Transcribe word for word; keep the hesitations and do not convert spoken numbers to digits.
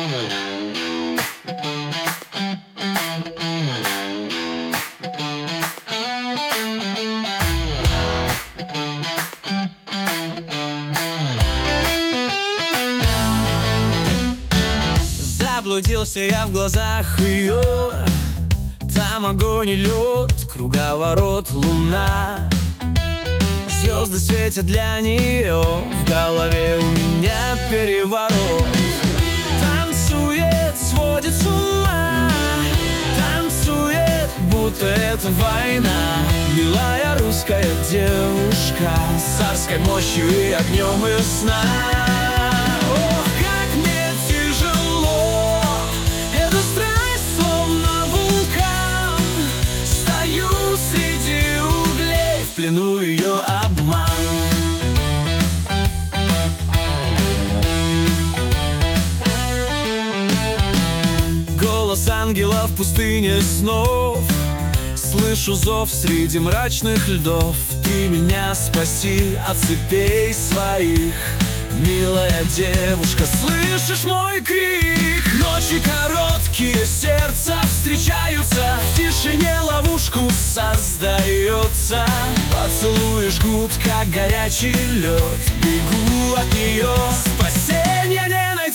Заблудился я в глазах ее, там огонь и лед, круговорот, луна. Звезды светят для нее, в голове у меня переворот. Танцует, сводит с ума, танцует, будто это война. Милая русская девушка с царской мощью и огнем и сна. Ох, как мне тяжело, эта страсть словно вулкан. Стою среди углей, в плену ее обман. Голос ангела в пустыне снов, слышу зов среди мрачных льдов. Ты меня спаси от цепей своих, милая девушка, слышишь мой крик? Ночи короткие, сердца встречаются, в тишине ловушку создается. Поцелуи жгут, как горячий лед, бегу от нее, спасенья не найду.